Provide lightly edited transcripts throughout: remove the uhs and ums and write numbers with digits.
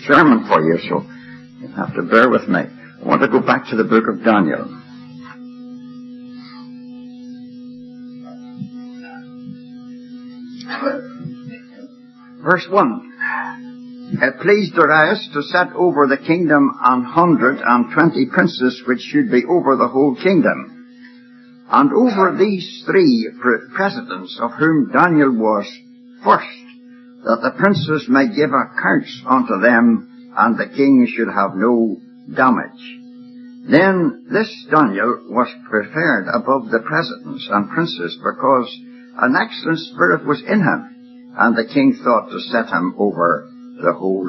sermon for you, so you'll have to bear with me. I want to go back to the book of Daniel. Verse 1. It pleased Darius to set over the kingdom 120 princes, which should be over the whole kingdom. And over these 3 presidents, of whom Daniel was first, that the princes might give accounts unto them, and the king should have no damage. Then this Daniel was preferred above the presidents and princes, because an excellent spirit was in him, and the king thought to set him over the whole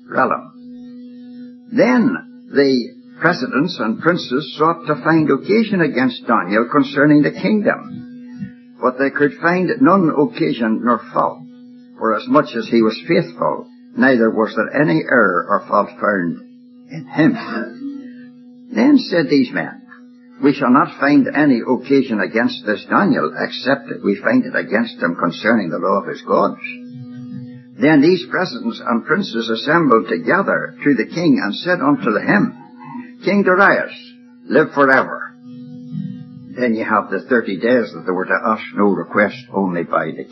realm. Then the presidents and princes sought to find occasion against Daniel concerning the kingdom, but they could find none occasion nor fault, for as much as he was faithful, neither was there any error or fault found in him. Then said these men, we shall not find any occasion against this Daniel, except that we find it against him concerning the law of his gods. Then these presidents and princes assembled together to the king, and said unto him, King Darius, live forever. Then you have the 30 days that they were to ask no request, only by the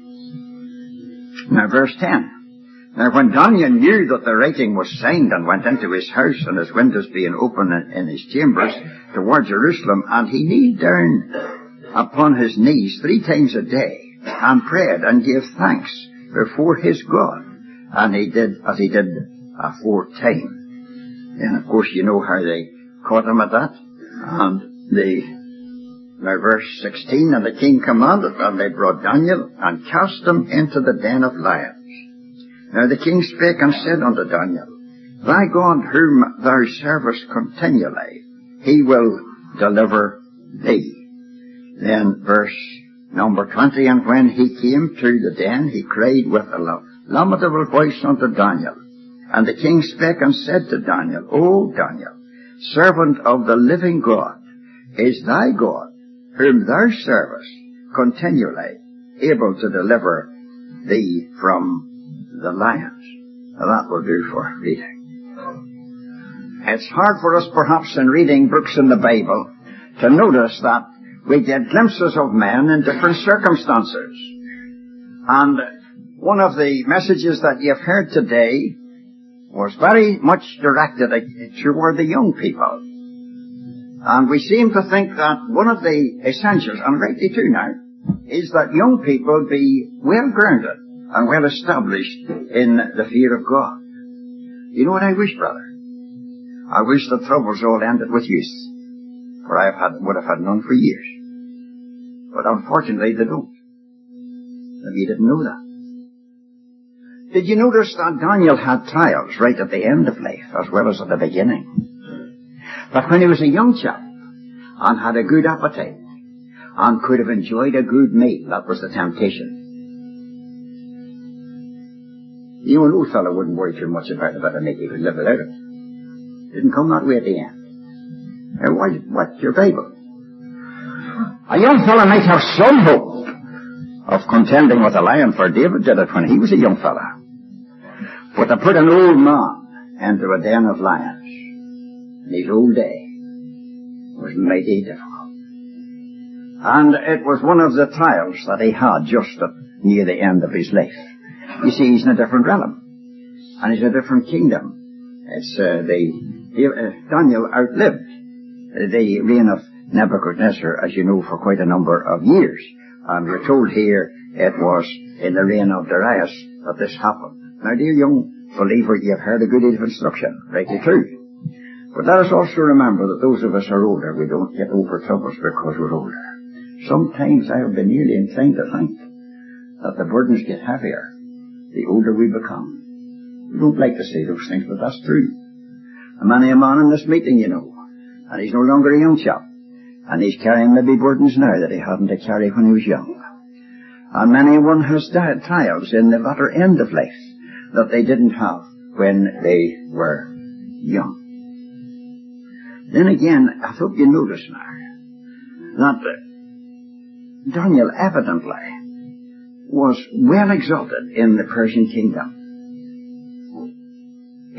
king. Now verse 10. Now when Daniel knew that the writing was signed, and went into his house, and his windows being open in his chambers toward Jerusalem, and he kneeled down upon his knees 3 times a day, and prayed and gave thanks before his God, and he did as he did aforetime. And of course you know how they caught him at that. And now verse 16, and the king commanded, and they brought Daniel, and cast him into the den of lions. Now the king spake and said unto Daniel, Thy God whom thou servest continually, he will deliver thee. Then verse number 20, and when he came to the den, he cried with a lamentable voice unto Daniel. And the king spake and said to Daniel, O Daniel, servant of the living God, is thy God, whom thou servest continually, able to deliver thee from the lions? Now that will do for reading. It's hard for us perhaps in reading books in the Bible to notice that we get glimpses of men in different circumstances. And one of the messages that you've heard today was very much directed toward the young people. And we seem to think that one of the essentials, and rightly too now, is that young people be well grounded and well established in the fear of God. You know what I wish, brother? I wish the troubles all ended with youth, for would have had none for years. But unfortunately they don't. Maybe you didn't know that. Did you notice that Daniel had trials right at the end of life as well as at the beginning? But when he was a young chap and had a good appetite and could have enjoyed a good meal, that was the temptation. You an old fellow wouldn't worry too much about a meal. He could live without it. Didn't come that way at the end. Now, what's your Bible? A young fellow might have some hope of contending with a lion, for David did it when he was a young fellow. But to put an old man into a den of lions in his old day was mighty difficult. And it was one of the trials that he had just near the end of his life. You see, he's in a different realm, and he's in a different kingdom. It's Daniel outlived the reign of Nebuchadnezzar, as you know, for quite a number of years. And we're told here it was in the reign of Darius that this happened. Now, dear young believer, you've heard a good deal of instruction, rightly true. But let us also remember that those of us who are older, we don't get over troubles because we're older. Sometimes I have been nearly inclined to think that the burdens get heavier the older we become. We don't like to say those things, but that's true. And many a man in this meeting, you know, and he's no longer a young chap, and he's carrying maybe burdens now that he hadn't to carry when he was young. And many one has trials in the latter end of life that they didn't have when they were young. Then again, I hope you notice now that Daniel evidently was well exalted in the Persian kingdom.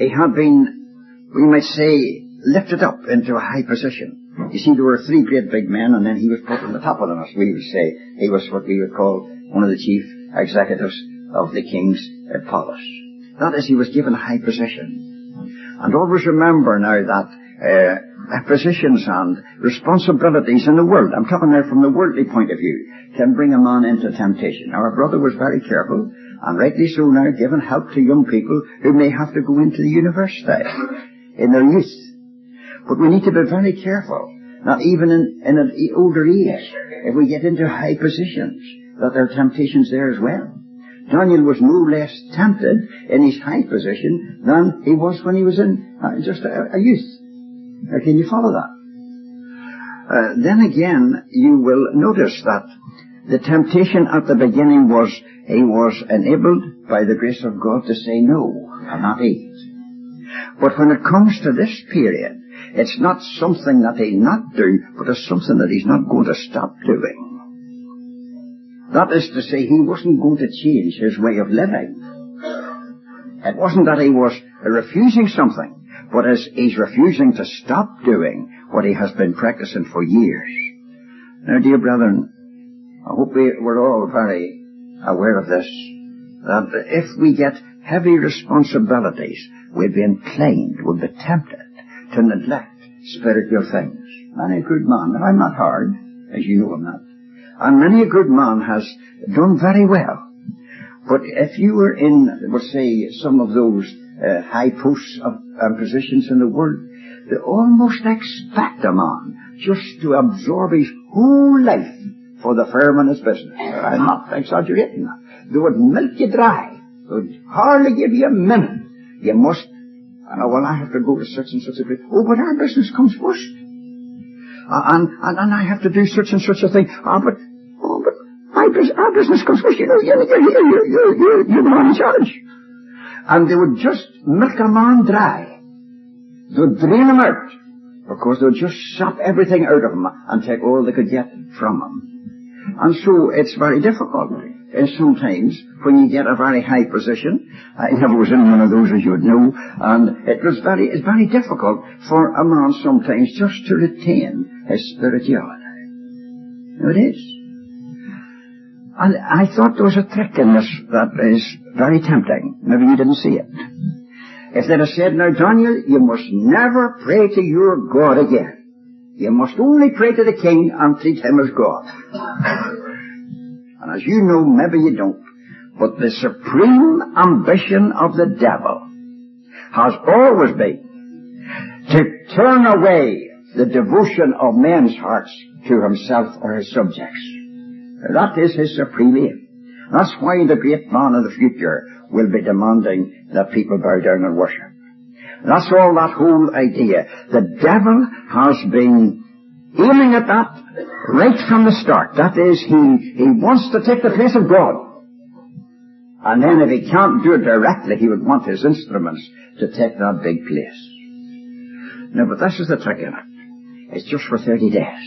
he had been, we might say, lifted up into a high position. You see, there were three great big men, and then he was put on the top of them, as we would say. He was what we would call one of the chief executives of the king's palace. That is, he was given a high position. And always remember now that positions and responsibilities in the world, I'm talking now from the worldly point of view, can bring a man into temptation. Now, our brother was very careful, and rightly so now, giving help to young people who may have to go into the university in their youth. But we need to be very careful, not even in an older age, if we get into high positions, that there are temptations there as well. Daniel was no less tempted in his high position than he was when he was in just a youth. Can you follow that? Then again, you will notice that the temptation at the beginning was, he was enabled by the grace of God to say no and not eat. But when it comes to this period, it's not something that he'll not do, but it's something that he's not going to stop doing. That is to say, he wasn't going to change his way of living. It wasn't that he was refusing something, but as he's refusing to stop doing what he has been practicing for years. Now, dear brethren, I hope we're all very aware of this, that if we get heavy responsibilities, we'll be inclined, we'll be tempted to neglect spiritual things. Many a good man, and I'm not hard, as you know I'm not, and many a good man has done very well. But if you were in, we'll say, some of those high posts and positions in the world, they almost expect a man just to absorb his whole life for the firm in his business. I'm not exaggerating that. They would milk you dry. They would hardly give you a minute. You must, well, I have to go to such and such a place. Oh, but our business comes first. And I have to do such and such a thing. But our business comes first. You're the man in charge. And they would just milk a man dry. They would drain him out. Because they would just sap everything out of him and take all they could get from him. And so it's very difficult. And sometimes when you get a very high position, I never was in one of those, as you would know, and it's very difficult for a man sometimes just to retain his spirituality. Now it is. And I thought there was a trick in this that is very tempting. Maybe you didn't see it. If they'd have said, now Daniel, you must never pray to your God again. You must only pray to the king and treat him as God. And as you know, maybe you don't, but the supreme ambition of the devil has always been to turn away the devotion of men's hearts to himself or his subjects. That is his supreme aim. That's why the great man of the future will be demanding that people bow down and worship. That's all that whole idea. The devil has been aiming at that right from the start. That is, he wants to take the place of God. And then if he can't do it directly, he would want his instruments to take that big place. No, but this is the trick in it. It's just for 30 days.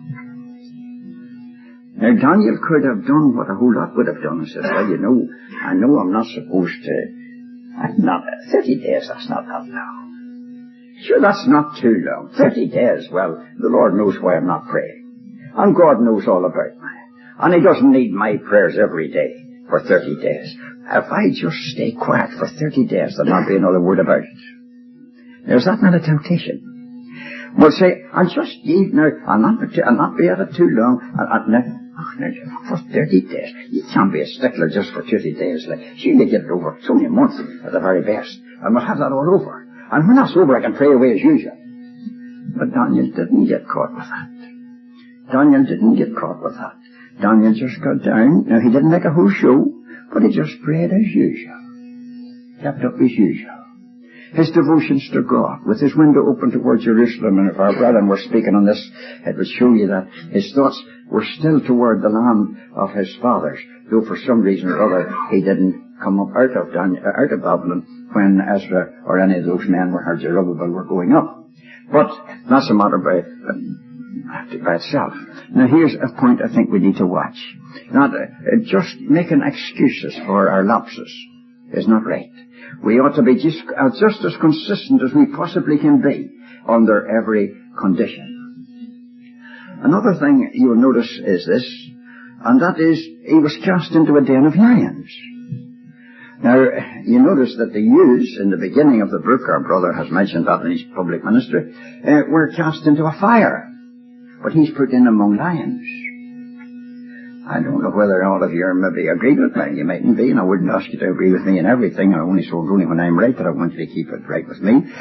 Now, Daniel could have done what a whole lot would have done and said, well, you know, I know I'm not supposed to, 30 days, that's not that long. Sure, that's not too long. 30 days, well, the Lord knows why I'm not praying. And God knows all about me. And He doesn't need my prayers every day for 30 days. If I just stay quiet for 30 days, there'll not be another word about it. Now, is that not a temptation? Well, say, I'll just leave now, I'll not be at it too long, for 30 days. You can't be a stickler just for 30 days. You get it over. It's only a month at the very best. And we'll have that all over. And when that's over, I can pray away as usual. But Daniel didn't get caught with that. Daniel didn't get caught with that. Daniel just got down. Now, he didn't make a whole show, but he just prayed as usual. Kept up as usual. His devotions to God, with his window open toward Jerusalem, and if our brethren were speaking on this, it would show you that his thoughts were still toward the land of his fathers, though for some reason or other he didn't come up out of Babylon when Ezra or any of those men or Zerubbabel were going up. But that's a matter by itself. Now here's a point I think we need to watch. Not just making excuses for our lapses is not right. We ought to be just as consistent as we possibly can be under every condition. Another thing you'll notice is this, and that is, he was cast into a den of lions. Now, you notice that the youths in the beginning of the book, our brother has mentioned that in his public ministry, were cast into a fire. But he's put in among lions. I don't know whether all of you maybe agree with me. You mightn't be, and I wouldn't ask you to agree with me in everything. I only when I'm right, that I want you to keep it right with me.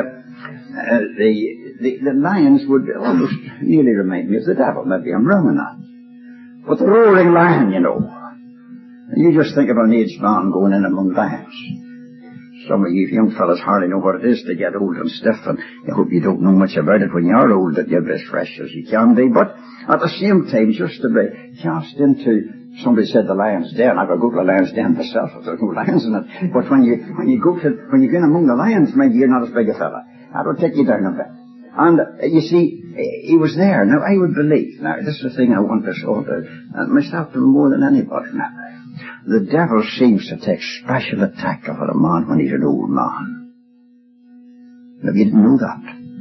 The lions would almost nearly remind me of the devil. Maybe I'm wrong on that. But the roaring lion, you know. You just think of an aged man going in among lions. Some of you young fellas hardly know what it is to get old and stiff, and I hope you don't know much about it when you are old, that you'll be as fresh as you can be. But at the same time, just to be cast into, somebody said the lion's den. I could go to the lion's den myself if there's no lions in it. But when you go in among the lions, maybe you're not as big a fella. That'll take you down a bit. And you see, he was there. Now I would believe, now this is the thing I want us all to, myself more than anybody now. The devil seems to take special attack of a man when he's an old man. Maybe you didn't know that.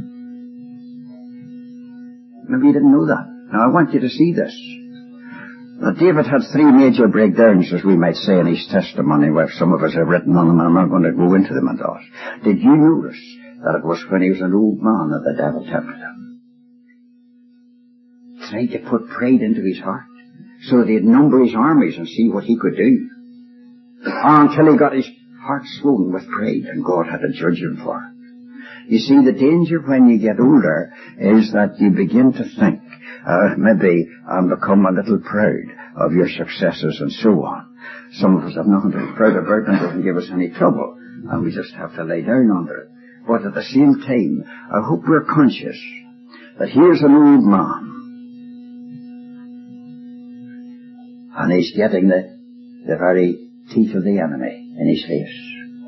Maybe you didn't know that. Now I want you to see this. Now David had 3 major breakdowns, as we might say, in his testimony, where some of us have written on them, and I'm not going to go into them at all. Did you notice that it was when he was an old man that the devil tempted him? Tried to put pride into his heart, so that he'd number his armies and see what he could do. Until he got his heart swollen with pride, and God had to judge him for it. You see, the danger when you get older is that you begin to think, maybe, and become a little proud of your successes and so on. Some of us have nothing to be proud about, and it doesn't give us any trouble, and we just have to lay down under it. But at the same time, I hope we're conscious that here's an old man, and he's getting the very teeth of the enemy in his face.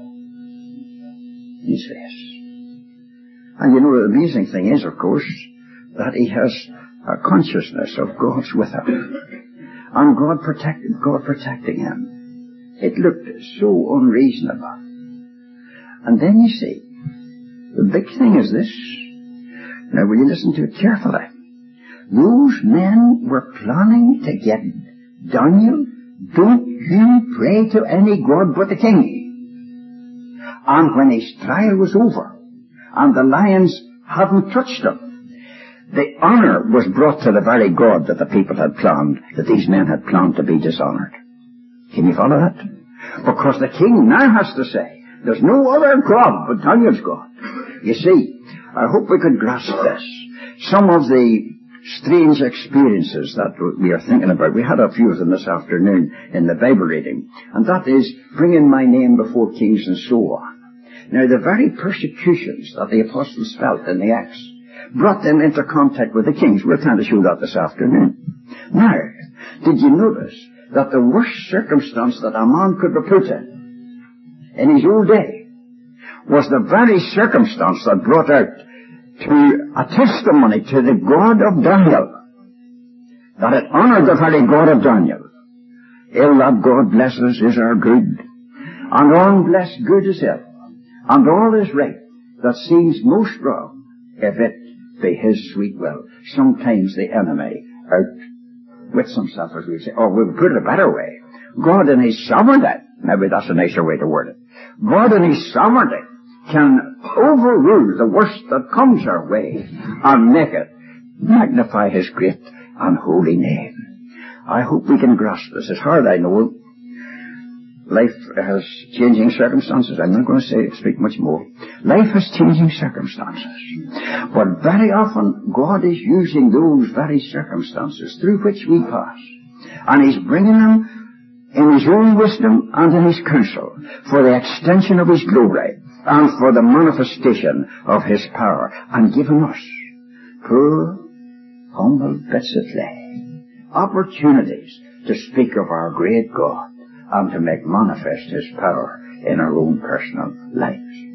In his face. And you know, the amazing thing is, of course, that he has a consciousness of God's with him. And God protecting him. It looked so unreasonable. And then you see, the big thing is this. Now will you listen to it carefully? Those men were planning to get Daniel, don't you pray to any god but the king. And when his trial was over, and the lions hadn't touched him, the honor was brought to the very God that the people had planned, that these men had planned to be dishonored. Can you follow that? Because the king now has to say, there's no other God but Daniel's God. You see, I hope we could grasp this. Some of the strange experiences that we are thinking about, we had a few of them this afternoon in the Bible reading, and that is bringing my name before kings and so on. Now, the very persecutions that the apostles felt in the Acts brought them into contact with the kings. We're trying to show that this afternoon. Now, did you notice that the worst circumstance that a man could be put in his old day, was the very circumstance that brought out to a testimony to the God of Daniel, that it honoured the very God of Daniel. Ill that God blesses is our good, and unblessed good is ill, and all is right that seems most wrong, if it be his sweet will. Sometimes the enemy outwits himself, as we say, or we'll put it a better way. God in his sovereignty, maybe that's a nicer way to word it, God in his sovereignty can overrule the worst that comes our way and make it magnify his great and holy name. I hope we can grasp this. It's hard, I know. Life has changing circumstances. I'm not going to speak much more. Life has changing circumstances. But very often God is using those very circumstances through which we pass. And he's bringing them in his own wisdom and in his counsel for the extension of his glory and for the manifestation of his power, and giving us poor, humble bits of clay opportunities to speak of our great God and to make manifest his power in our own personal lives.